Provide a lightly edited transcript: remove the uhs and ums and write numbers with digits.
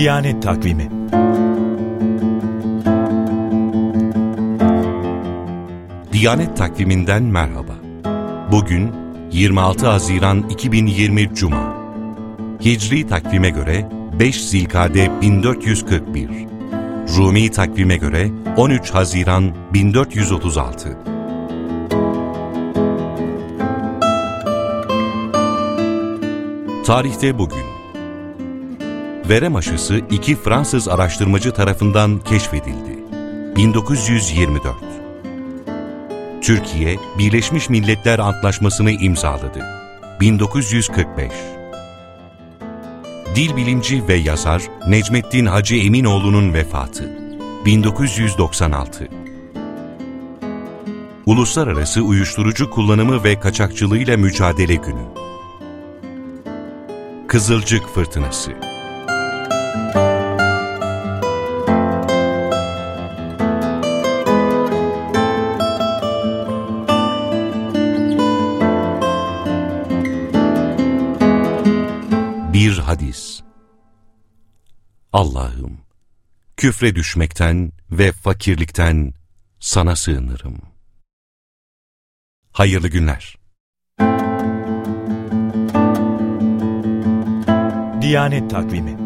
Diyanet Takvimi. Diyanet Takvimi'nden merhaba. Bugün 26 Haziran 2020 Cuma. Hicri takvime göre 5 Zilkade 1441. Rumi takvime göre 13 Haziran 1436. Tarihte bugün. Verem aşısı 2 Fransız araştırmacı tarafından keşfedildi. 1924. Türkiye, Birleşmiş Milletler Antlaşması'nı imzaladı. 1945. Dil bilimci ve yazar Necmettin Hacı Eminoğlu'nun vefatı. 1996. Uluslararası Uyuşturucu Kullanımı ve Kaçakçılığıyla Mücadele Günü. Kızılcık Fırtınası. Bir hadis. Allah'ım, küfre düşmekten ve fakirlikten sana sığınırım. Hayırlı günler. Diyanet Takvimi.